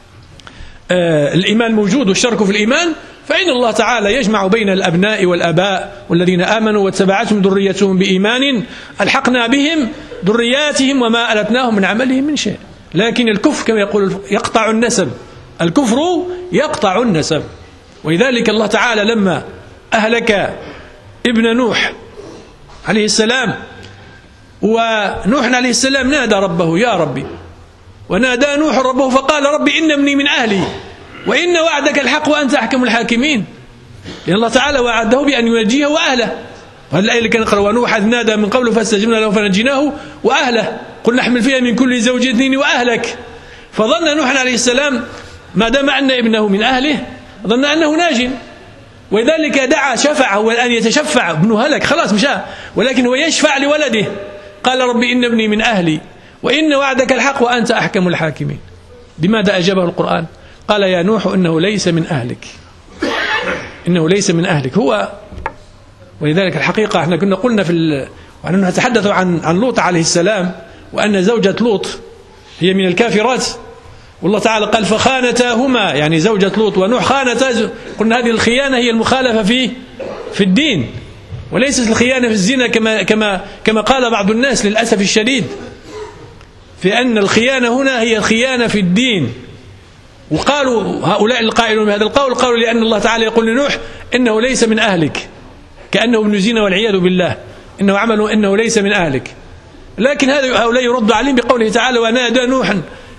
الإيمان موجود والشرك في الإيمان، فإن الله تعالى يجمع بين الأبناء والآباء والذين آمنوا واتبعتهم ذريتهم بإيمان ألحقنا بهم ذرياتهم وما ألتناهم من عملهم من شيء. لكن الكفر كما يقول يقطع النسب، الكفر يقطع النسب. ولذلك الله تعالى لما أهلك ابن نوح عليه السلام، ونوح عليه السلام نادى ربه يا ربي، ونادى نوح ربه فقال ربي إن ابني من أهلي وإن وعدك الحق وأنت أحكم الحاكمين، لأن الله تعالى وعده بأن ينجيه وأهله. وهذه الآية اللي كان نقرأ ونوح إذ نادى من قبل فاستجبنا له فنجيناه وأهله قل نحمل فيها من كل زوج اثنين وأهلك. فظن نوح عليه السلام ما دام أن ابنه من أهله ظن أنه ناج، ولذلك دعا شفع، هو الآن يتشفع، ابنه هلك خلاص مشى، ولكن هو يشفع لولده. قال ربي إن ابني من أهلي وإن وعدك الحق وأنت أحكم الحاكمين. بماذا أجابه القرآن؟ قال يا نوح إنه ليس من أهلك، إنه ليس من أهلك هو. ولذلك الحقيقة احنا كنا قلنا ونحن نتحدث عن لوط عليه السلام، وأن زوجة لوط هي من الكافرات، والله تعالى قال فخانتاهما، يعني زوجة لوط ونوح خانتا. قلنا هذه الخيانة هي المخالفة في الدين، وليست الخيانة في الزنا كما قال بعض الناس للأسف الشديد، في أن الخيانة هنا هي الخيانة في الدين. وقالوا هؤلاء القائلون بهذا القول قالوا لأن الله تعالى يقول لنوح إنه ليس من أهلك، كأنه ابن زنا والعياذ بالله، إنه عمل إنه ليس من أهلك. لكن هؤلاء يرد عليهم بقوله تعالى ونادى نوح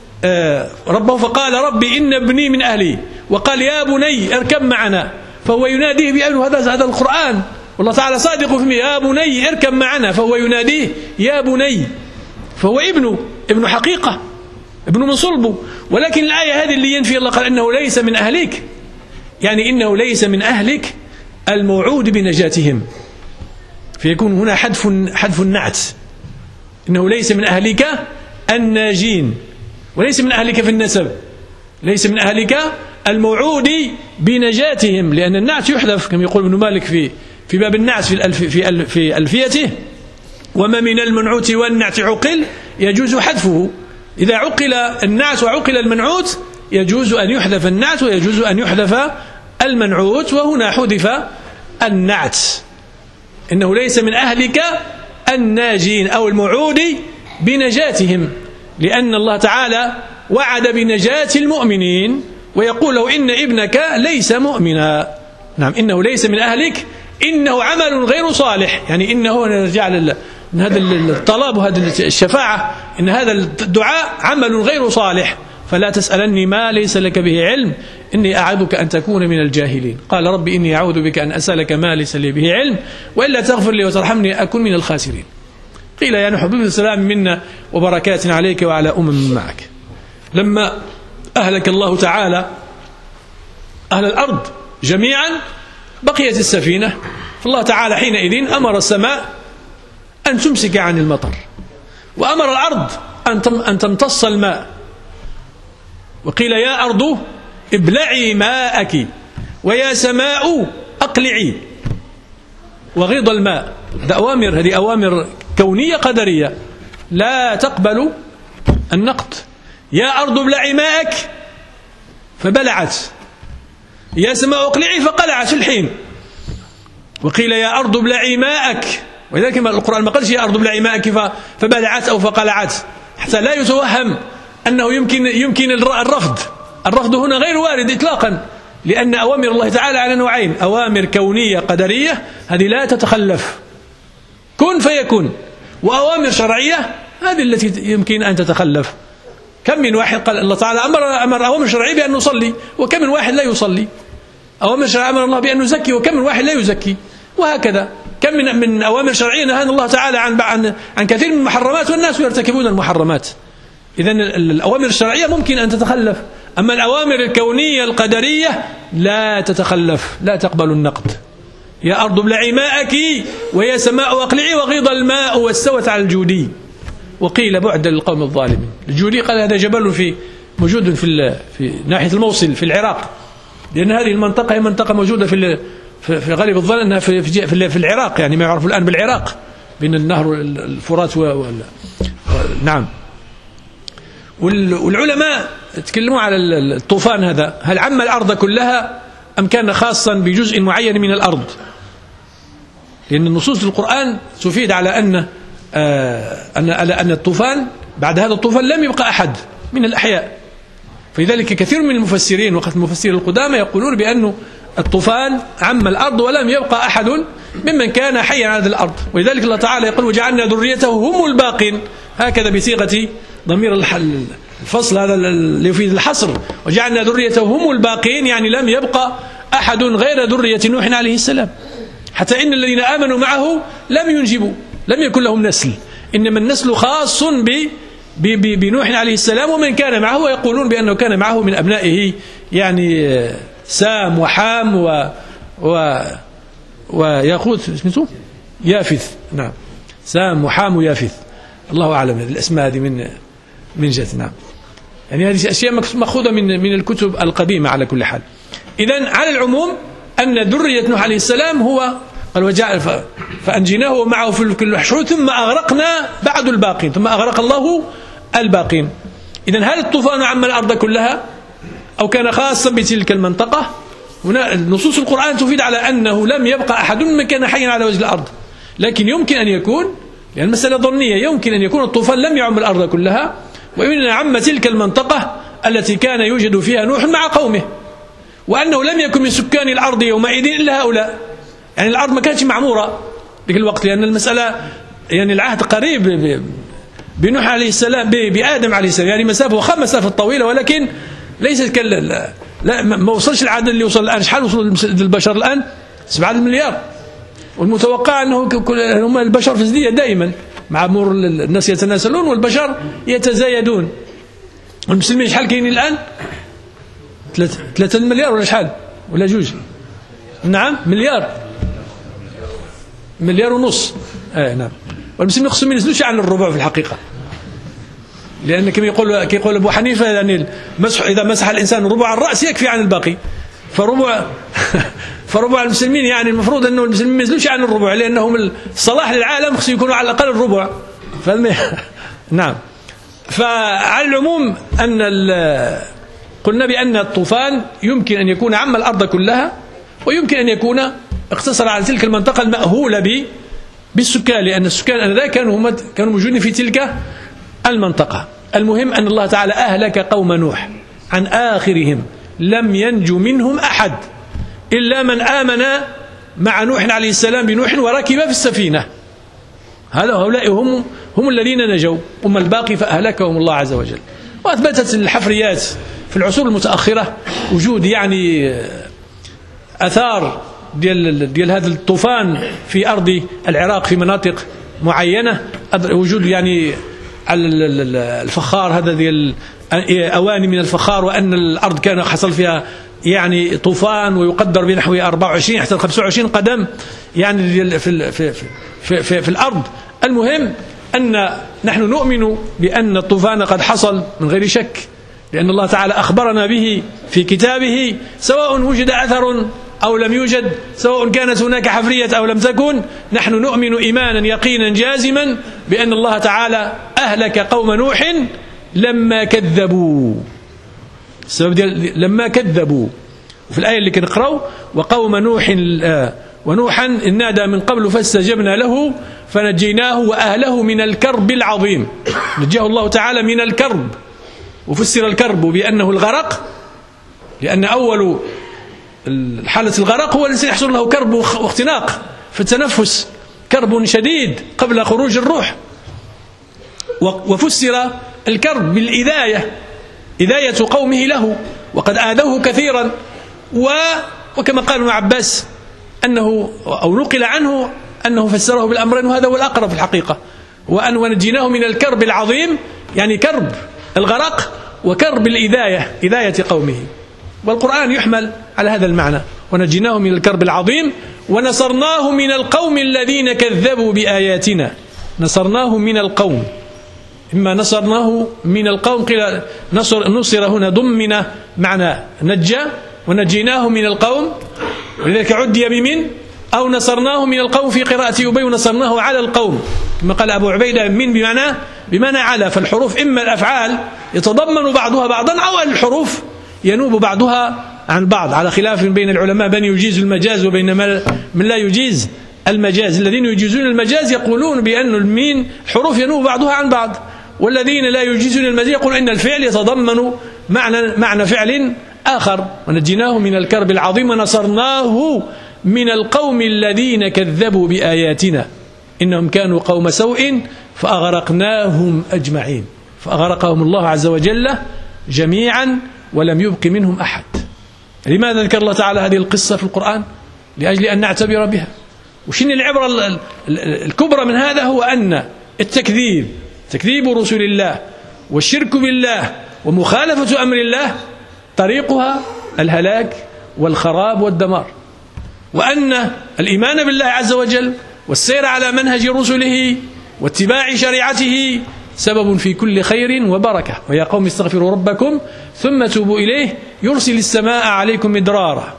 ربه فقال ربي إن ابني من أهلي، وقال يا بني اركب معنا، فهو يناديه بأنه هذا القرآن، والله تعالى صادق في يا بني اركب معنا، فهو يناديه يا بني، فهو ابن حقيقة، ابن من صلبه. ولكن الآية هذه اللي ينفي الله قال إنه ليس من أهلك، يعني إنه ليس من أهلك الموعود بنجاتهم، فيكون هنا حذف النعت، إنه ليس من أهلك الناجين، وليس من أهلك في النسب، ليس من أهلك الموعود بنجاتهم، لأن النعت يحذف كما يقول ابن مالك في باب النعت في ألفيته، وما من المنعوت والنعت عقل يجوز حذفه. إذا عقل النعت وعقل المنعوت يجوز أن يحذف النعت ويجوز أن يحذف المنعوت، وهنا حذف النعت. إنه ليس من أهلك الناجين أو الموعود بنجاتهم، لأن الله تعالى وعد بنجاة المؤمنين ويقول له إن ابنك ليس مؤمنا. نعم، إنه ليس من أهلك، إنه عمل غير صالح، يعني إنه نرجع هذا الطلب وهذا الشفاعة، إن هذا الدعاء عمل غير صالح، فلا تسألني ما ليس لك به علم إني أعظك أن تكون من الجاهلين. قال رب إني أعوذ بك أن أسألك ما ليس لي به علم وإلا تغفر لي وترحمني أكن من الخاسرين. قيل يا نوح اهبط بسلام منا وبركات عليك وعلى أمم معك. لما أهلك الله تعالى أهل الأرض جميعا بقيت السفينة، فالله تعالى حينئذ أمر السماء أن تمسك عن المطر، وأمر الأرض أن تمتص الماء، وقيل يا أرض ابلعي ماءك ويا سماء أقلعي وغيض الماء. هذه أوامر كونية قدرية لا تقبل النقد. يا أرض ابلعي ماءك فبلعت، يا سماء أقلعي فقلعت في الحين. وقيل يا أرض ابلعي ماءك، ولذلك القرآن ما قالش يا أرض ابلعي ماءك فبلعت أو فقلعت، حتى لا يتوهم أنه يمكن الرفض هنا غير وارد إطلاقا، لأن أوامر الله تعالى على نوعين: أوامر كونية قدرية هذه لا تتخلف كن فيكون، وأوامر شرعية هذه التي يمكن أن تتخلف. كم من واحد قال الله تعالى أمر أوامر شرعية بأن نصلي، وكم من واحد لا يصلي. أوامر شرعية أمر الله بأن نزكي، وكم من واحد لا يزكي، وهكذا. كم من أوامر شرعية نهانا الله تعالى عن كثير من المحرمات والناس يرتكبون المحرمات. إذن الأوامر الشرعية ممكن أن تتخلف، أما الأوامر الكونية القدرية لا تتخلف، لا تقبل النقد. يا أرض ابلعي ماءك ويا سماء أقلعي وغيض الماء واستوت على الجودي. وقيل بعد للقوم الظالمين. الجودي قال هذا جبل موجود في ناحية الموصل في العراق، لأن هذه المنطقة هي منطقة موجودة في غالب الظن أنها في العراق، يعني ما يعرف الآن بالعراق بين النهر الفرات نعم. والعلماء تكلموا على الطوفان هذا، هل عم الأرض كلها أم كان خاصا بجزء معين من الأرض؟ لأن النصوص القرآن تفيد على أن الطوفان بعد هذا الطوفان لم يبقى أحد من الأحياء. فلذلك كثير من المفسرين وقت المفسرين القدامى يقولون بأن الطوفان عم الأرض ولم يبقى أحد ممن كان حيا على هذه الأرض. ولذلك الله تعالى يقول وجعلنا ذريته هم الباقين، هكذا بصيغة ضمير الفصل هذا اللي يفيد الحصر. وجعلنا ذريته هم الباقين يعني لم يبقى أحد غير ذرية نوح عليه السلام، حتى إن الذين آمنوا معه لم ينجبوا، لم يكن لهم نسل، إنما النسل خاص بنوح عليه السلام ومن كان معه، ويقولون بأنه كان معه من أبنائه يعني سام وحام وياقوت اسمه يافث. نعم، سام وحام ويافث، الله أعلم الأسماء هذه من جهة. نعم، يعني هذه أشياء مأخوذة من الكتب القديمة على كل حال. إذن على العموم أن ذرية نوح عليه السلام هو قال وجعل فأنجيناه ومعه في الفلك المحشور ثم أغرقنا بعد الباقين، ثم أغرق الله الباقين. إذن هل الطوفان عم الأرض كلها أو كان خاصا بتلك المنطقة؟ هنا نصوص القرآن تفيد على أنه لم يبقى أحد من كان حيا على وجه الأرض، لكن يمكن أن يكون، لأن المسألة ظنية، يمكن أن يكون الطوفان لم يعم الأرض كلها، وإن عم تلك المنطقة التي كان يوجد فيها نوح مع قومه، وأنه لم يكن من سكان الأرض يومئذ إلا هؤلاء. يعني الأرض ما كانتش معمورة ذيك الوقت، لأن المسألة يعني العهد قريب بنوح عليه السلام بآدم عليه السلام، يعني مسافة طويلة، ولكن ليست لا ما وصلش العدد اللي وصل الآن. شحال وصل البشر الآن؟ 7 مليار، والمتوقع أنه هم البشر في ازدياد دائما، مع مرور الناس يتناسلون والبشر يتزايدون. والمسلمين شحال كاينين الآن؟ 3 مليار ولا شحال ولا 2؟ نعم، مليار ونص. نعم، والمسلمين خصهم ينزلوش عن الربع في الحقيقة، لأن كما يقول أبو حنيفة يعني إذا مسح الإنسان ربع الرأس يكفي عن الباقي، فربع المسلمين يعني المفروض أنه المسلمين ما يزلوش عن الربع، لأنهم الصلاح للعالم خصو يكونوا على الأقل الربع. نعم. فعلى العموم قلنا بأن الطوفان يمكن أن يكون عم الأرض كلها، ويمكن أن يكون اقتصر على تلك المنطقة المأهولة بالسكان، لأن السكان أنذاك كانوا موجودين في تلك المنطقة. المهم أن الله تعالى أهلك قوم نوح عن آخرهم، لم ينجو منهم أحد إلا من آمن مع نوح عليه السلام بنوح وركب في السفينة. هؤلاء هم الذين نجوا، أما الباقي فأهلكهم الله عز وجل. وأثبتت الحفريات في العصور المتأخرة وجود يعني أثار ديال هذا الطوفان في أرض العراق في مناطق معينة، وجود يعني الفخار هذا ديال أواني من الفخار، وأن الأرض كان حصل فيها يعني طوفان ويقدر بنحو 24 حتى 25 قدم يعني في الأرض. المهم أن نحن نؤمن بأن الطوفان قد حصل من غير شك، لأن الله تعالى أخبرنا به في كتابه، سواء وجد أثر أو لم يوجد، سواء كانت هناك حفرية أو لم تكن، نحن نؤمن إيمانا يقينا جازما بأن الله تعالى أهلك قوم نوح لما كذبوا. السبب لما كذبوا. وفي الآية اللي كنقرأوا وقوم نوح ونوحا إن نادى من قبل فاستجبنا له فنجيناه وأهله من الكرب العظيم. نجاه الله تعالى من الكرب، وفسر الكرب بأنه الغرق، لأن أول حالة الغرق هو الذي يحصل له كرب واختناق في التنفس، كرب شديد قبل خروج الروح. وفسر الكرب بالإذاية، إذاية قومه له، وقد آذوه كثيرا. وكما قال ابن عباس أنه أو نقل عنه أنه فسره بالأمرين، وهذا هو الأقرب في الحقيقة، وأن ونجيناه من الكرب العظيم، يعني كرب الغرق وكرب الإذاية، إذاية قومه. والقرآن يحمل على هذا المعنى، ونجيناه من الكرب العظيم ونصرناه من القوم الذين كذبوا بآياتنا. نصرناه من القوم، إما نصرناه من القوم، قيل نصر هنا ضمن معنى نجى، ونجيناه من القوم، ولذلك عدي بمن، أو نصرناه من القوم في قراءة أبي ونصرناه على القوم، كما قال أبو عبيدة من بمعنى على. فالحروف إما الأفعال يتضمن بعضها بعضا، أو الحروف ينوب بعضها عن بعض، على خلاف بين العلماء من يجيز المجاز وبين من لا يجيز المجاز. الذين يجيزون المجاز يقولون بأن المين حروف ينوب بعضها عن بعض، والذين لا يجيزون المجاز يقولون إن الفعل يتضمن معنى فعل آخر. ونجيناه من الكرب العظيم ونصرناه من القوم الذين كذبوا بآياتنا إنهم كانوا قوم سوء فأغرقناهم أجمعين. فأغرقهم الله عز وجل جميعا ولم يبق منهم أحد. لماذا ذكر الله تعالى هذه القصة في القرآن؟ لأجل أن نعتبر بها. وشن العبرة الكبرى من هذا؟ هو أن تكذيب رسل الله والشرك بالله ومخالفة أمر الله طريقها الهلاك والخراب والدمار، وأن الإيمان بالله عز وجل والسير على منهج رسله واتباع شريعته سبب في كل خير وبركة. ويا قوم استغفروا ربكم ثم توبوا إليه يرسل السماء عليكم مدرارا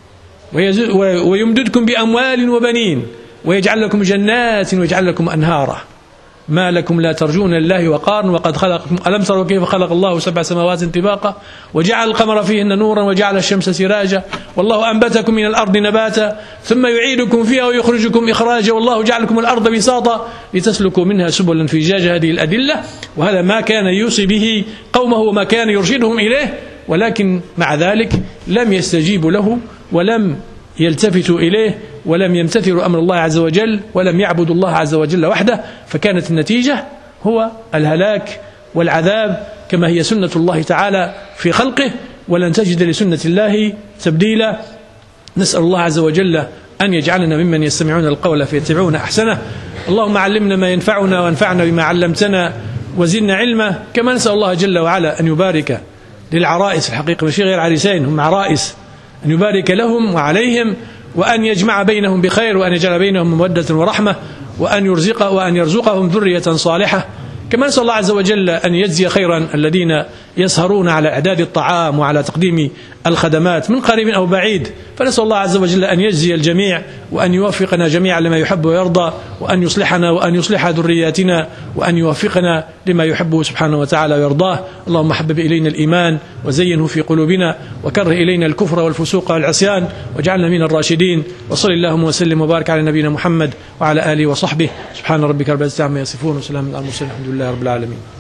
ويمددكم بأموال وبنين ويجعل لكم جنات ويجعل لكم أنهارا ما لكم لا ترجون لله وقارا وقد خلقكم ألم تروا كيف خلق الله 7 سماوات طباقا وجعل القمر فيهن نورا وجعل الشمس سراجا والله أنبتكم من الأرض نباتا ثم يعيدكم فيها ويخرجكم إخراجا والله جعل لكم الأرض بساطا لتسلكوا منها سبلا فجاجا. هذه الأدلة، وهذا ما كان يوصي به قومه وما كان يرشدهم إليه، ولكن مع ذلك لم يستجيبوا له ولم يلتفتوا إليه ولم يمتثلوا أمر الله عز وجل ولم يعبدوا الله عز وجل وحده، فكانت النتيجة هو الهلاك والعذاب كما هي سنة الله تعالى في خلقه، ولن تجد لسنة الله تبديلا. نسأل الله عز وجل أن يجعلنا ممن يستمعون القول فيتبعون أحسنه. اللهم علمنا ما ينفعنا وانفعنا بما علمتنا وزدنا علما. كما نسأل الله جل وعلا أن يبارك للعرائس، الحقيقة مش غير عريسين، هم عرائس، أن يبارك لهم وعليهم وأن يجمع بينهم بخير وأن يجعل بينهم مودة ورحمة وأن يرزقهم ذرية صالحة كما نسأل الله عز وجل أن يجزي خيرا الذين يسهرون على إعداد الطعام وعلى تقديم الخدمات من قريب أو بعيد، فنسأل الله عز وجل أن يجزي الجميع وأن يوفقنا جميعا لما يحب ويرضى، وأن يصلحنا وأن يصلح ذرياتنا، وأن يوفقنا لما يحبه سبحانه وتعالى ويرضاه. اللهم حبب إلينا الإيمان وزينه في قلوبنا، وكره إلينا الكفر والفسوق والعصيان، واجعلنا من الراشدين. وصل اللهم وسلم وبارك على نبينا محمد وعلى آله وصحبه. سبحان ربك رب العزة عما يصفون وسلام على المرسلين الحمد لله رب العالمين.